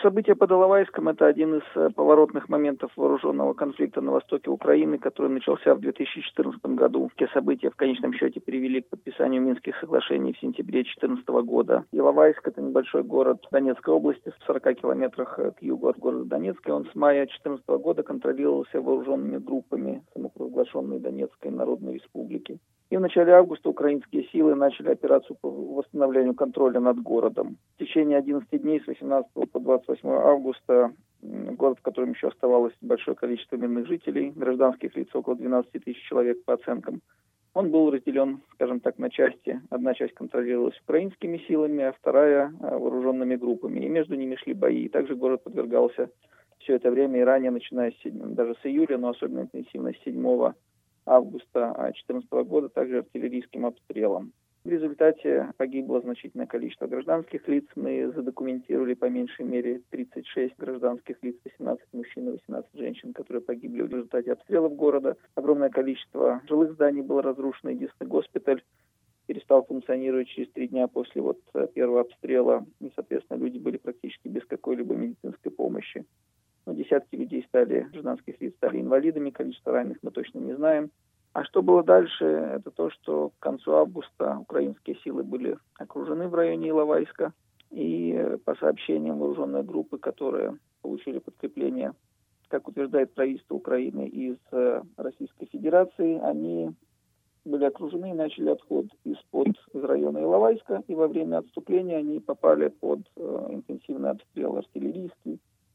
События под Иловайском – это один из поворотных моментов вооруженного конфликта на востоке Украины, который начался в 2014 году. Те события в конечном счете привели к подписанию Минских соглашений в сентябре 2014 года. Иловайск – это небольшой город Донецкой области, в 40 километрах к югу от города Донецка. Он с мая 2014 года контролировался вооруженными группами самопровозглашенной Донецкой Народной Республики. И в начале августа украинские силы начали операцию по восстановлению контроля над городом. В течение 11 дней с 18 по 28 августа город, в котором еще оставалось большое количество мирных жителей, гражданских лиц, около 12 тысяч человек по оценкам, он был разделен, скажем так, на части. Одна часть контролировалась украинскими силами, а вторая вооруженными группами. И между ними шли бои. И также город подвергался все это время и ранее, начиная даже с июля, но особенно интенсивно с 7 августа 2014 года, также артиллерийским обстрелом. В результате погибло значительное количество гражданских лиц. Мы задокументировали по меньшей мере 36 гражданских лиц, 18 мужчин и 18 женщин, которые погибли в результате обстрелов города. Огромное количество жилых зданий было разрушено. Единственный госпиталь перестал функционировать через 3 дня после первого обстрела. И, соответственно, люди были практически без какой-либо медицинской помощи. Десятки людей гражданских лиц стали инвалидами, количество раненых мы точно не знаем. А что было дальше, это то, что к концу августа украинские силы были окружены в районе Иловайска. И по сообщениям вооруженной группы, которые получили подкрепление, как утверждает правительство Украины, из Российской Федерации, они были окружены и начали отход из района Иловайска. И во время отступления они попали под интенсивный обстрел артиллерийский,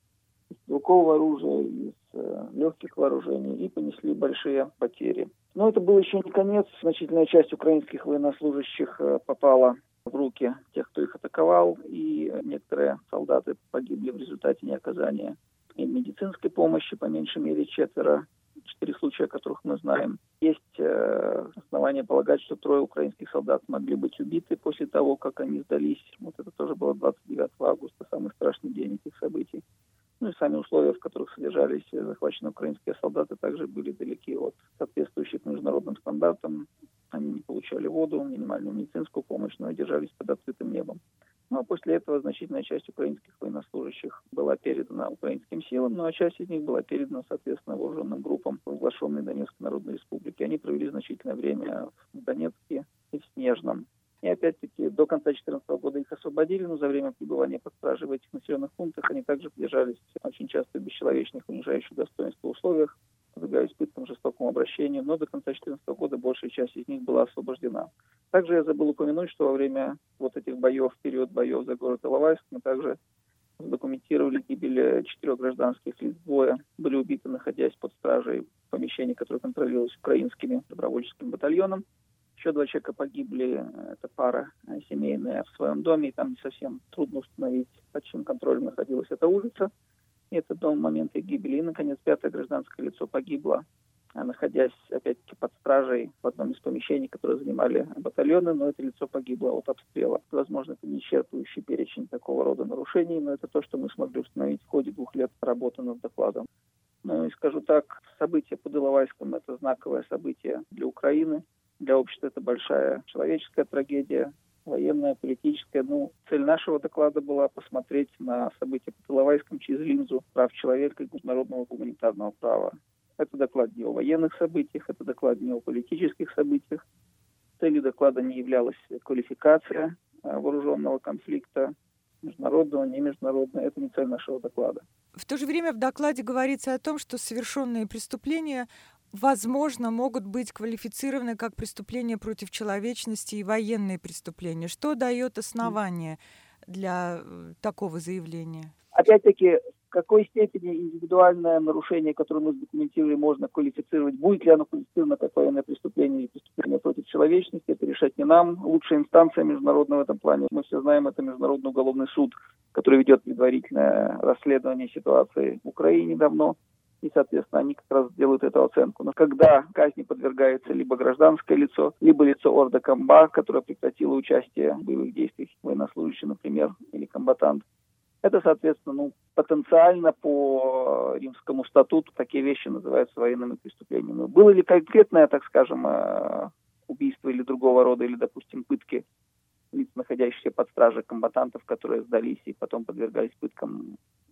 из стрелкового оружия, из легких вооружений и понесли большие потери. Но это был еще не конец. Значительная часть украинских военнослужащих попала в руки тех, кто их атаковал, и некоторые солдаты погибли в результате неоказания медицинской помощи, по меньшей мере 4 случая, о которых мы знаем. Есть основания полагать, что 3 украинских солдат могли быть убиты после того, как они сдались. Это тоже было 29 августа, самый страшный день этих событий. И сами условия, в которых содержались захваченные украинские солдаты, также были далеки от соответствующих международным стандартам. Они не получали воду, минимальную медицинскую помощь, но держались под открытым небом. А после этого значительная часть украинских военнослужащих была передана украинским силам, а часть из них была передана, соответственно, вооруженным группам, провозглашенной Донецкой Народной Республики. Они провели значительное время в Донецке и в Снежном. И опять-таки до конца 2014 года их освободили, но за время пребывания под стражей в этих населенных пунктах они также держались очень часто в бесчеловечных, унижающих достоинство условиях, подвергались пыткам, жестокому обращению, но до конца 2014 года большая часть из них была освобождена. Также я забыл упомянуть, что во время этих боев, в период боев за город Иловайск, мы также задокументировали гибель 4 гражданских лиц. 2 были убиты, находясь под стражей в помещении, которое контролировалось украинским добровольческим батальоном. Еще 2 человека погибли, это пара семейная в своем доме, и там не совсем трудно установить, под чьим контролем находилась эта улица. И это до момента их гибели. И, наконец, 5 гражданское лицо погибло, находясь, опять-таки, под стражей в одном из помещений, которые занимали батальоны, но это лицо погибло от обстрела. Возможно, это не исчерпывающий перечень такого рода нарушений, но это то, что мы смогли установить в ходе 2 лет работы над докладом. И скажу так, событие под Иловайском – это знаковое событие для Украины. Для общества это большая человеческая трагедия, военная, политическая. Цель нашего доклада была посмотреть на события под Иловайском через линзу прав человека и международного гуманитарного права. Это доклад не о военных событиях, это доклад не о политических событиях. Целью доклада не являлась квалификация вооруженного конфликта, международного, не международного. Это не цель нашего доклада. В то же время в докладе говорится о том, что совершенные преступления возможно, могут быть квалифицированы как преступления против человечности и военные преступления. Что дает основание для такого заявления? Опять-таки, в какой степени индивидуальное нарушение, которое мы задокументировали, можно квалифицировать, будет ли оно квалифицировано как военное преступление или преступление против человечности, это решать не нам. Лучшая инстанция международная в этом плане, мы все знаем, это Международный уголовный суд, который ведет предварительное расследование ситуации в Украине давно. И, соответственно, они как раз делают эту оценку. Но когда казни подвергается либо гражданское лицо, либо лицо Ордокомбат, которое прекратило участие в боевых действиях, военнослужащий, например, или комбатант, это, соответственно, потенциально по Римскому статуту такие вещи называются военными преступлениями. Было ли конкретное, так скажем, убийство или другого рода, или, допустим, пытки лиц, находящихся под стражей комбатантов, которые сдались и потом подвергались пыткам,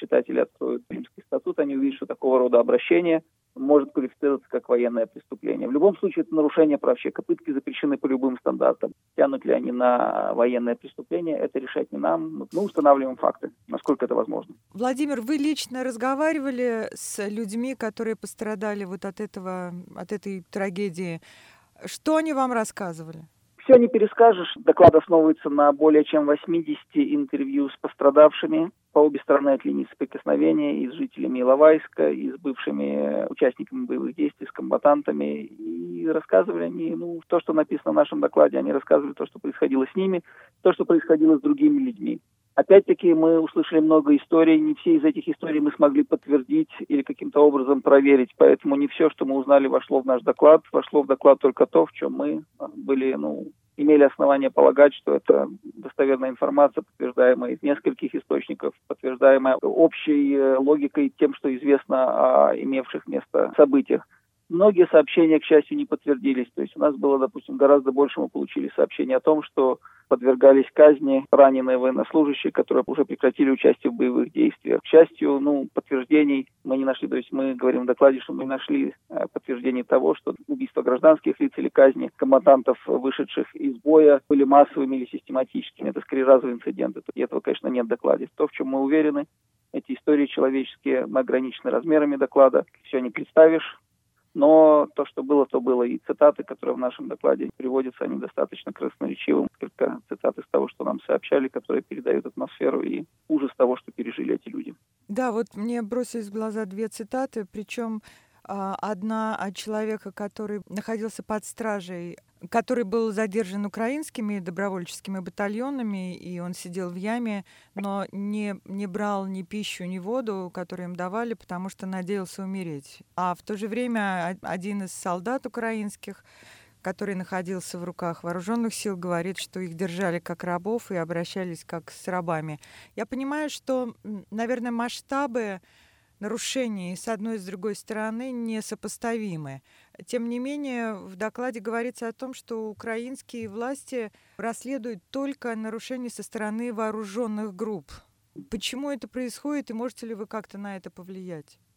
читатели откроют Римский статут, они увидят, что такого рода обращение может квалифицироваться как военное преступление. В любом случае, это нарушение прав человека. Пытки запрещены по любым стандартам. Тянут ли они на военное преступление, это решать не нам. Мы устанавливаем факты, насколько это возможно. Владимир, вы лично разговаривали с людьми, которые пострадали вот от этой трагедии? Что они вам рассказывали? Все не перескажешь. Доклад основывается на более чем 80 интервью с пострадавшими по обе стороны от линии соприкосновения, и с жителями Иловайска, и с бывшими участниками боевых действий, с комбатантами. И рассказывали они, то, что написано в нашем докладе, они рассказывали то, что происходило с ними, то, что происходило с другими людьми. Опять-таки мы услышали много историй, не все из этих историй мы смогли подтвердить или каким-то образом проверить, поэтому не все, что мы узнали, вошло в наш доклад. Вошло в доклад только то, в чем мы имели основания полагать, что это достоверная информация, подтверждаемая из нескольких источников, подтверждаемая общей логикой тем, что известно о имевших место событиях. Многие сообщения, к счастью, не подтвердились. То есть у нас было, допустим, гораздо больше мы получили сообщений о том, что подвергались казни раненые военнослужащие, которые уже прекратили участие в боевых действиях. К счастью, подтверждений мы не нашли. То есть мы говорим в докладе, что мы не нашли подтверждений того, что убийства гражданских лиц или казни комбатантов, вышедших из боя, были массовыми или систематическими. Это скорее разовые инциденты. И этого, конечно, нет в докладе. То, в чем мы уверены, эти истории человеческие, мы ограничены размерами доклада. Все не представишь. Но то, что было, то было. И цитаты, которые в нашем докладе приводятся, они достаточно красноречивы. Несколько цитат из того, что нам сообщали, которые передают атмосферу и ужас того, что пережили эти люди. Да, вот мне бросились в глаза две цитаты, причем одна от человека, который находился под стражей, который был задержан украинскими добровольческими батальонами, и он сидел в яме, но не брал ни пищу, ни воду, которую им давали, потому что надеялся умереть. А в то же время один из солдат украинских, который находился в руках вооруженных сил, говорит, что их держали как рабов и обращались как с рабами. Я понимаю, что, наверное, масштабы нарушений с одной и с другой стороны несопоставимы. Тем не менее, в докладе говорится о том, что украинские власти расследуют только нарушения со стороны вооруженных групп. Почему это происходит, и можете ли вы как-то на это повлиять?